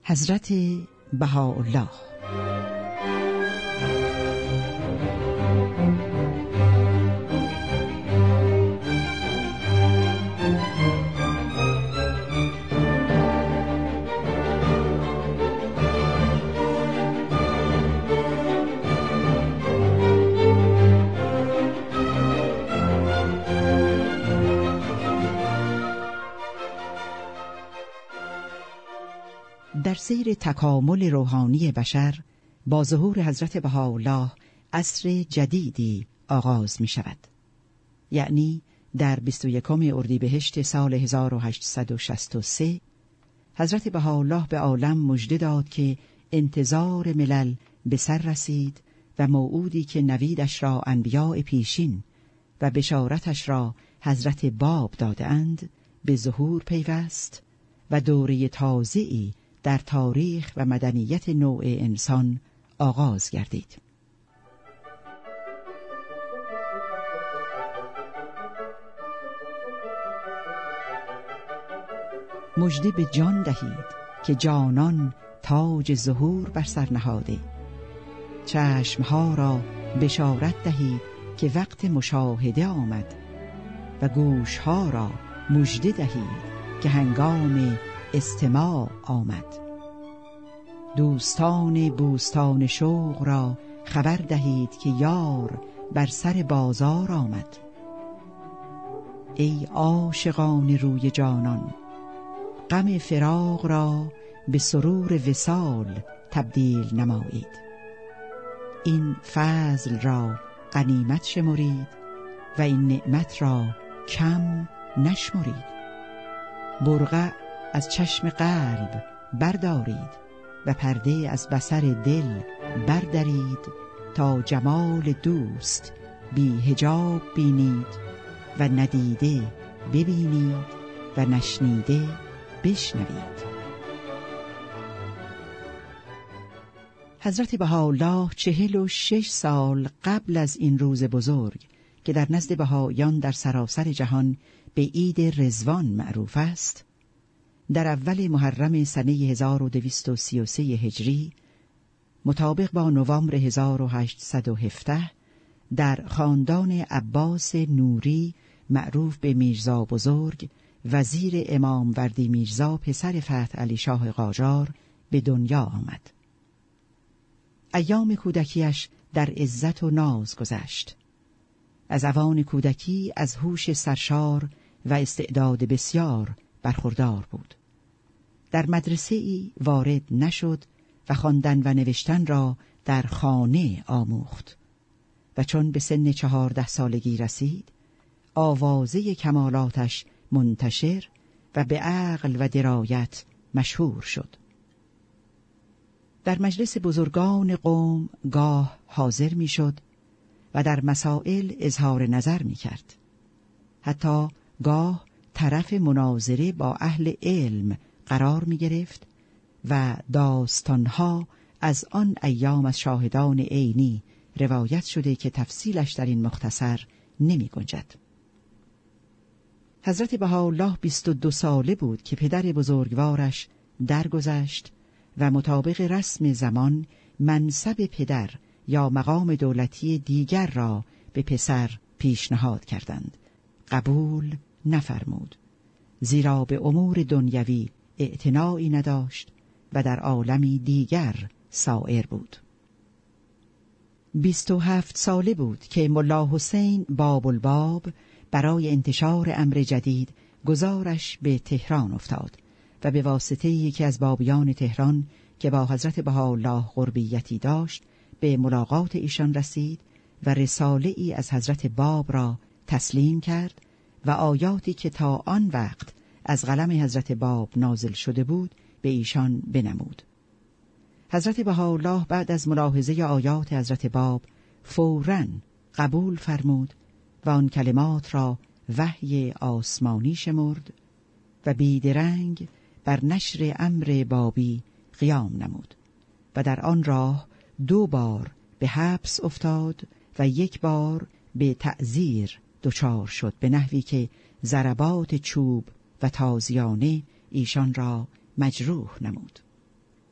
حضرت بهاءالله. در سیر تکامل روحانی بشر با ظهور حضرت بهاءالله عصر جدیدی آغاز می شود. یعنی در 21 اردیبهشت سال 1863 حضرت بهاءالله به عالم مژده داد که انتظار ملل به سر رسید و موعودی که نویدش را انبیاء پیشین و بشارتش را حضرت باب دادند به ظهور پیوست و دوره تازه‌ای در تاریخ و مدنیت نوع انسان آغاز گردید. مژده به جان دهید که جانان تاج ظهور بر سر نهاده. چشمها را بشارت دهید که وقت مشاهده آمد و گوشها را مژده دهید که هنگام استماع آمد. دوستان بوستان شوق را خبر دهید که یار بر سر بازار آمد. ای عاشقان روی جانان، غم فراق را به سرور وصال تبدیل نمایید. این فضل را غنیمت شمرید و این نعمت را کم نشمرید. برقع از چشم قلب بردارید و پرده از بصر دل بردارید تا جمال دوست بی حجاب بینید و ندیده ببینید و نشنیده بشنوید. حضرت بهاءالله 46 سال قبل از این روز بزرگ که در نزد بهائیان در سراسر جهان به عید رضوان معروف است، در اول محرم سنه 1233 هجری مطابق با نوامبر 1817 در خاندان عباس نوری معروف به میرزا بزرگ وزیر امام وردی میرزا پسر فتح علی شاه قاجار به دنیا آمد. ایام کودکیش در عزت و ناز گذشت. از اوان کودکی از هوش سرشار و استعداد بسیار برخوردار بود. در مدرسه ای وارد نشد و خواندن و نوشتن را در خانه آموخت و چون به سن 14 سالگی رسید آوازه کمالاتش منتشر و به عقل و درایت مشهور شد. در مجلس بزرگان قوم گاه حاضر می شد و در مسائل اظهار نظر می کرد. حتی گاه طرف مناظره با اهل علم قرار می گرفت و داستانها از آن ایام از شاهدان عینی روایت شده که تفصیلش در این مختصر نمی گنجد. حضرت بهاءالله 22 ساله بود که پدر بزرگوارش درگذشت و مطابق رسم زمان منصب پدر یا مقام دولتی دیگر را به پسر پیشنهاد کردند. قبول نفرمود، زیرا به امور دنیوی اعتنایی نداشت و در عالمی دیگر سائر بود. 27 ساله بود که ملا حسین باب الباب برای انتشار امر جدید گزارش به تهران افتاد و به واسطه یکی از بابیان تهران که با حضرت بهاءالله قربیتی داشت به ملاقات ایشان رسید و رساله ای از حضرت باب را تسلیم کرد و آیاتی که تا آن وقت از قلم حضرت باب نازل شده بود به ایشان بنمود. حضرت بهاءالله بعد از ملاحظه آیات حضرت باب فوراً قبول فرمود و آن کلمات را وحی آسمانی شمرد و بیدرنگ بر نشر امر بابی قیام نمود و در آن راه 2 بار به حبس افتاد و 1 بار به تعزیر دچار شد، به نحوی که ضربات چوب و تازیانه ایشان را مجروح نمود.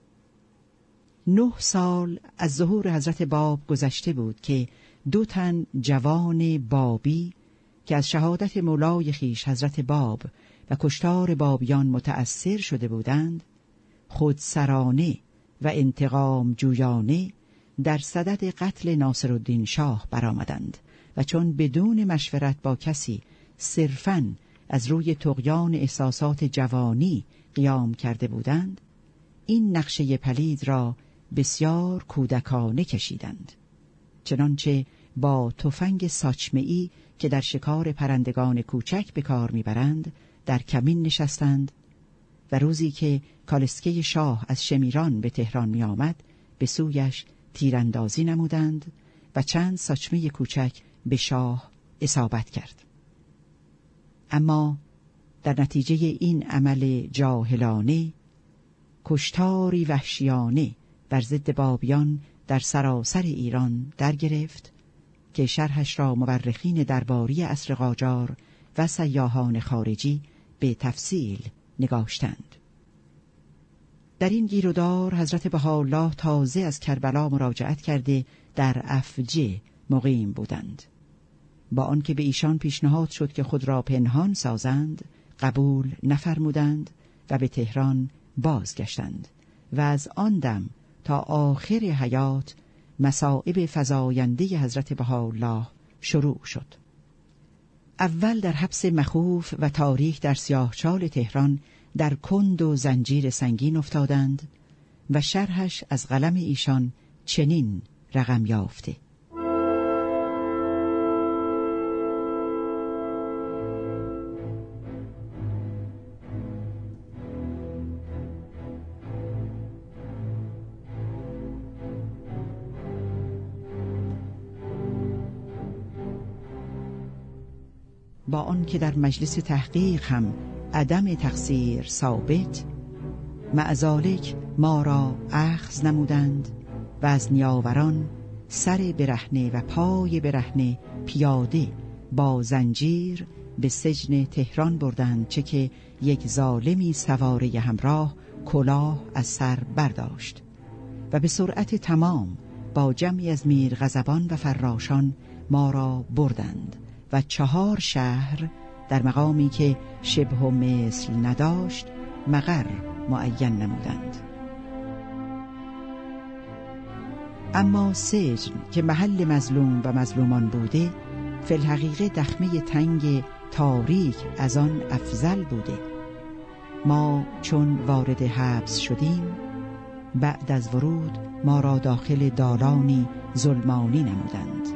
9 سال از ظهور حضرت باب گذشته بود که 2 تن جوان بابی که از شهادت مولای خویش حضرت باب و کشتار بابیان متأثر شده بودند، خودسرانه و انتقام جویانه در صدد قتل ناصرالدین شاه برآمدند و چون بدون مشورت با کسی صرفاً از روی طغیان احساسات جوانی قیام کرده بودند، این نقشه پلید را بسیار کودکانه کشیدند. چنانچه با تفنگ ساچمه‌ای که در شکار پرندگان کوچک به کار میبرند در کمین نشستند و روزی که کالسکه شاه از شمیران به تهران می آمد به سویش تیراندازی نمودند و چند ساچمه کوچک به شاه اصابت کرد. اما در نتیجه این عمل جاهلانه کشتاری وحشیانه بر ضد بابیان در سراسر ایران در گرفت که شرحش را مورخین درباری عصر قاجار و سیاحان خارجی به تفصیل نگاشتند. در این گیرودار حضرت بهاءالله تازه از کربلا مراجعت کرده در افجه مقیم بودند. با آنکه به ایشان پیشنهاد شد که خود را پنهان سازند، قبول نفرمودند و به تهران بازگشتند و از آن دم تا آخر حیات مصائب فزاینده حضرت بهاءالله شروع شد. اول در حبس مخوف و تاریک در سیاهچال تهران در کند و زنجیر سنگین افتادند و شرحش از قلم ایشان چنین رقم یافته: با آن که در مجلس تحقیق هم عدم تقصیر ثابت، مع ذالک ما را اخذ نمودند و از نیاوران سر برهنه و پای برهنه پیاده با زنجیر به سجن تهران بردند، چه که یک ظالمی سواره همراه کلاه از سر برداشت و به سرعت تمام با جمعی از میرغضبان و فراشان ما را بردند و 4 شهر در مقامی که شبه و مثل نداشت مقر معین نمودند. اما سجن که محل مظلوم و مظلومان بوده، فی الحقیقه دخمه تنگ تاریک از آن افضل بوده. ما چون وارد حبس شدیم، بعد از ورود ما را داخل دالانی ظلمانی نمودند.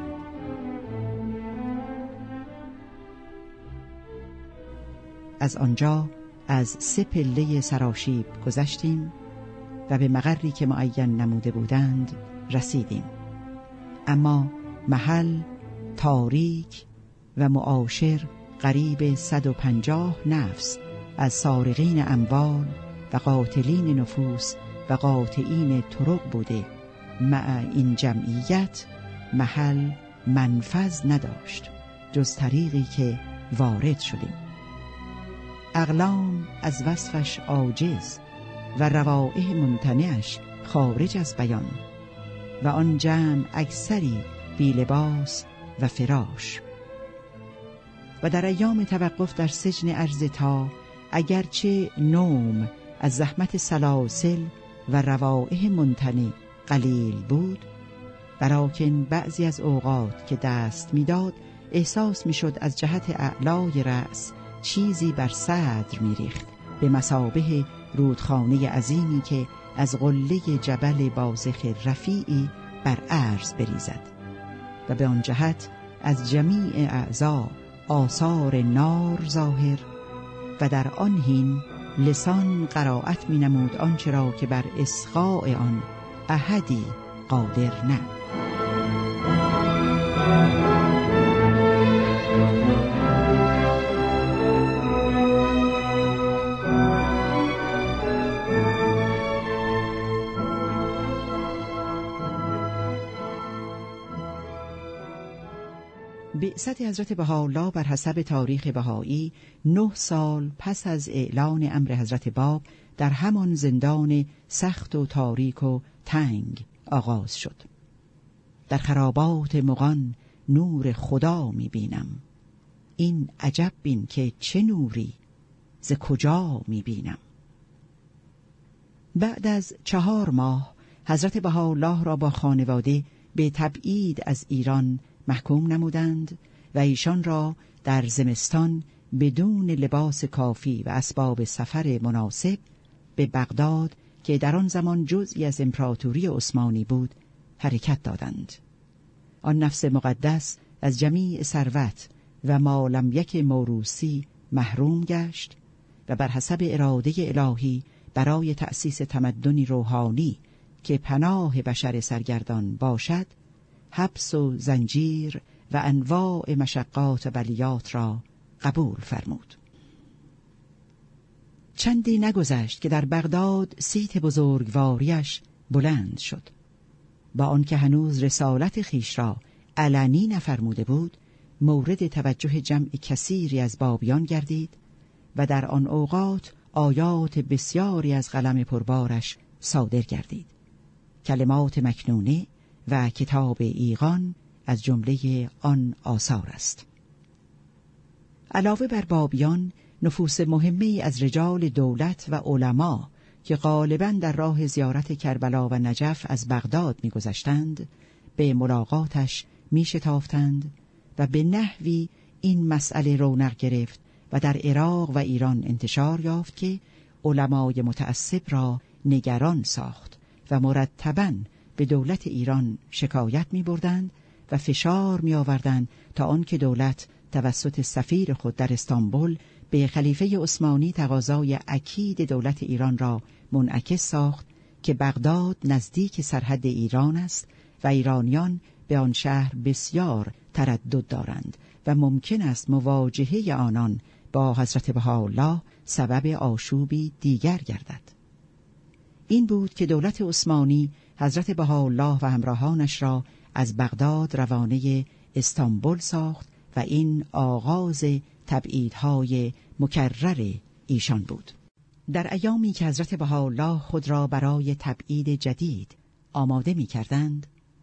از آنجا از 3 پله سراشیب گذشتیم و به مقری که معین نموده بودند رسیدیم. اما محل تاریک و معاشر قریب 150 نفس از سارقین اموال و قاتلین نفوس و قاطعین طرق بوده. مع این جمعیت محل منفذ نداشت جز طریقی که وارد شدیم. اقلام از وصفش عاجز و روائح ممتنعش خارج از بیان و آن جمع اکثری بی لباس و فراش. و در ایام توقف در سجن ارضتا اگرچه نوم از زحمت سلاسل و روائح ممتنع قلیل بود، ولکن بعضی از اوقات که دست میداد احساس میشد از جهت اعلای رأس چیزی بر صدر میریخت، به مثابه رودخانه عظیمی که از قله جبل بازخ رفیعی بر عرض بریزد و به آن جهت از جمیع اعضا آثار نار ظاهر و در آن حین لسان قرائت می نمود آنچه را که بر اسقاء آن احدی قادر نه. بعثت حضرت بهاءالله بر حسب تاریخ بهایی 9 سال پس از اعلان امر حضرت باب در همان زندان سخت و تاریک و تنگ آغاز شد. در خرابات مغان نور خدا می بینم، این عجب بین که چه نوری ز کجا می بینم. بعد از 4 ماه حضرت بهاءالله را با خانواده به تبعید از ایران محکوم نمودند و ایشان را در زمستان بدون لباس کافی و اسباب سفر مناسب به بغداد که در آن زمان جزئی از امپراتوری عثمانی بود حرکت دادند. آن نفس مقدس از جمیع ثروت و ما لم یک موروثی محروم گشت و بر حسب اراده الهی برای تأسیس تمدنی روحانی که پناه بشر سرگردان باشد، حبس و زنجیر و انواع مشقات و بلیات را قبول فرمود. چندی نگذشت که در بغداد صیت بزرگواریش بلند شد. با آنکه هنوز رسالت خیش را علنی نفرموده بود، مورد توجه جمع کثیری از بابیان گردید و در آن اوقات آیات بسیاری از قلم پربارش صادر گردید. کلمات مکنونه و کتاب ایقان از جمله آن آثار است. علاوه بر بابیان، نفوس مهمی از رجال دولت و علما که غالباً در راه زیارت کربلا و نجف از بغداد می‌گذشتند، به ملاقاتش می‌شتافتند و به نحوی این مسئله رونق گرفت و در عراق و ایران انتشار یافت که علمای متعصب را نگران ساخت و مرتباً به دولت ایران شکایت می‌بردند و فشار می‌آوردند تا آنکه دولت توسط سفیر خود در استانبول به خلیفه عثمانی تقاضای اکید دولت ایران را منعکس ساخت که بغداد نزدیک سرحد ایران است و ایرانیان به آن شهر بسیار تردد دارند و ممکن است مواجهه آنان با حضرت بهاءالله سبب آشوبی دیگر گردد. این بود که دولت عثمانی حضرت بهاءالله و همراهانش را از بغداد روانه استانبول ساخت و این آغاز تبعیدهای مکرر ایشان بود. در ایامی که حضرت بهاءالله خود را برای تبعید جدید آماده می کردند،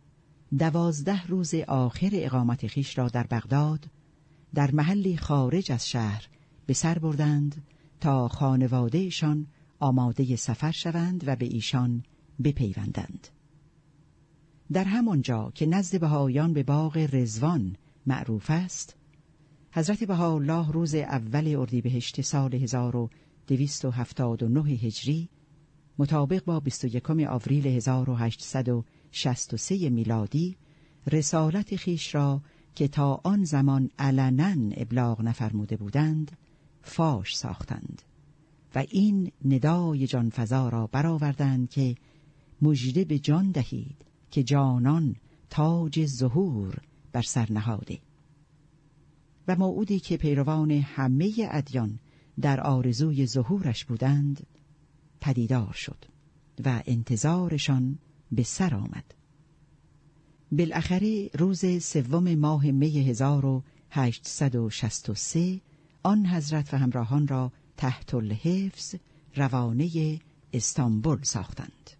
12 روز آخر اقامت خیش را در بغداد در محلی خارج از شهر به سر بردند تا خانوادهشان آماده سفر شوند و به ایشان بپیوندند. در همانجا که نزد بهائیان به باغ رضوان معروف است، حضرت بهاءالله روز اول اردیبهشت سال 1279 هجری مطابق با 21 آوریل 1863 میلادی رسالت خیش را که تا آن زمان علناً ابلاغ نفرموده بودند فاش ساختند و این ندای جانفزا را برآوردند که مژده به جان دهید که جانان تاج ظهور بر سر نهاده. و موعودی که پیروان همه ادیان در آرزوی ظهورش بودند پدیدار شد و انتظارشان به سر آمد. بالاخره روز 3 ماه می 1863 آن حضرت و همراهان را تحت الحفظ روانه استانبول ساختند.